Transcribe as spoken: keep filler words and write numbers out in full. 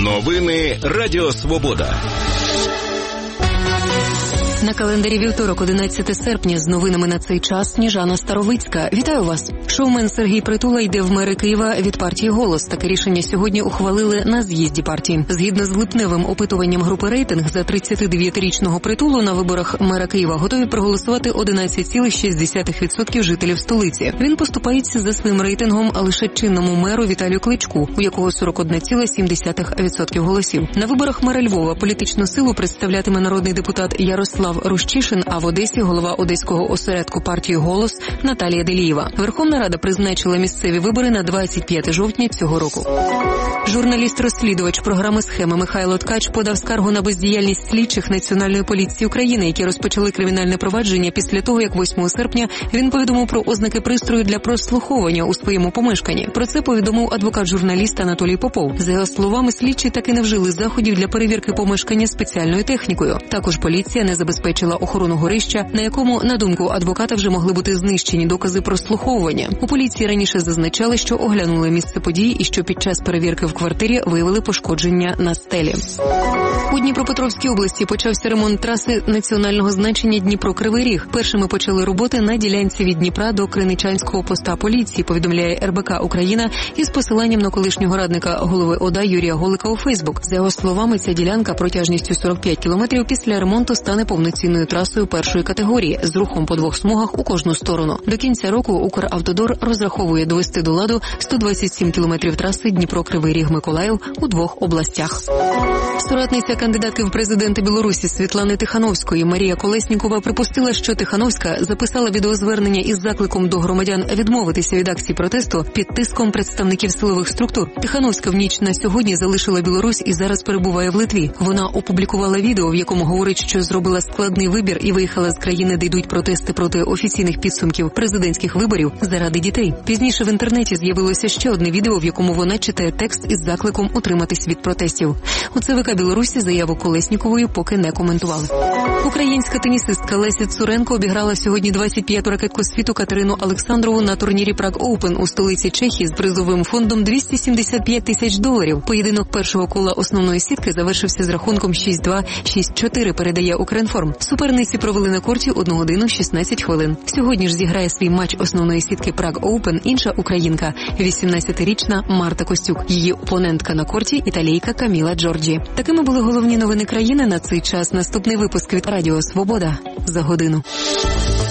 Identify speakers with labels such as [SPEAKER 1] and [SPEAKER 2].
[SPEAKER 1] Новини Радіо Свобода.
[SPEAKER 2] На календарі вівторок, одинадцяте серпня, з новинами на цей час Сніжана Старовицька. Вітаю вас. Шоумен Сергій Притула йде в мери Києва від партії «Голос». Таке рішення сьогодні ухвалили на з'їзді партії. Згідно з липневим опитуванням групи «Рейтинг», за тридцятидев'ятирічного Притулу на виборах мера Києва готові проголосувати одинадцять цілих шість десятих відсотка жителів столиці. Він поступається за своїм рейтингом лише чинному меру Віталію Кличку, у якого сорок одна ціла сім десятих відсотка голосів. На виборах мера Львова політичну силу представлятиме народний депутат Ярослав Рущишин, а в Одесі голова одеського осередку партії «Голос» Наталія Делієва. Верховна Рада призначила місцеві вибори на двадцять п'яте жовтня цього року. Журналіст-розслідувач програми «Схеми» Михайло Ткач подав скаргу на бездіяльність слідчих Національної поліції України, які розпочали кримінальне провадження після того, як восьмого серпня він повідомив про ознаки пристрою для прослуховування у своєму помешканні. Про це повідомив адвокат журналіста Анатолій Попов. За його словами, слідчі таки не вжили заходів для перевірки помешкання спеціальною технікою. Також поліція не забезпечила охорону горища, на якому, на думку адвоката, вже могли бути знищені докази прослуховування. У поліції раніше зазначали, що оглянули місце події і що під час перевірки в квартирі виявили пошкодження на стелі. У Дніпропетровській області почався ремонт траси національного значення Дніпро-Кривий Ріг. Першими почали роботи на ділянці від Дніпра до Криничанського поста поліції, повідомляє ер бе ка «Україна» із посиланням на колишнього радника голови ОДА Юрія Голика у Фейсбук. За його словами, ця ділянка протяжністю сорок п'ять кілометрів після ремонту стане повноцінною трасою першої категорії з рухом по двох смугах у кожну сторону. До кінця року «Укравтодор» розраховує довести до ладу сто двадцять сім кілометрів траси Дніпро-Кривий Ріг-Миколаїв у двох областях. Соратниця кандидатки в президенти Білорусі Світлани Тихановської Марія Колеснікова припустила, що Тихановська записала відеозвернення із закликом до громадян відмовитися від акцій протесту під тиском представників силових структур. Тихановська в ніч на сьогодні залишила Білорусь і зараз перебуває в Литві. Вона опублікувала відео, в якому говорить, що зробила складний вибір і виїхала з країни, де йдуть протести проти офіційних підсумків президентських виборів заради дітей. Пізніше в інтернеті з'явилося ще одне відео, в якому вона читає текст із закликом утриматись від протестів. У це ве ка Білорусі заяву Колеснікової поки не коментували. Українська тенісистка Леся Цуренко обіграла сьогодні двадцять п'яту ракетку світу Катерину Олександрову на турнірі Prague Open у столиці Чехії з призовим фондом двісті сімдесят п'ять тисяч доларів. Поєдинок першого кола основної сітки завершився з рахунком шість два - шість чотири, передає Укрінформ. Суперниці провели на корті одну годину шістнадцять хвилин. Сьогодні ж зіграє свій матч основної сітки Prague Open інша українка – вісімнадцятирічна Марта Костюк. Її опонентка на корті – італійка Каміла Джорджі. Такими були головні новини країни на цей час. Наступний випуск від Радіо Свобода за годину.